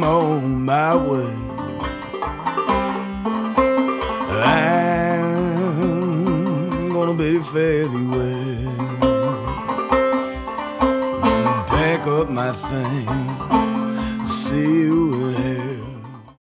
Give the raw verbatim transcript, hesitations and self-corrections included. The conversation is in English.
on my way. I'm gonna bid fare thee well. Pack up my things, see you in hell.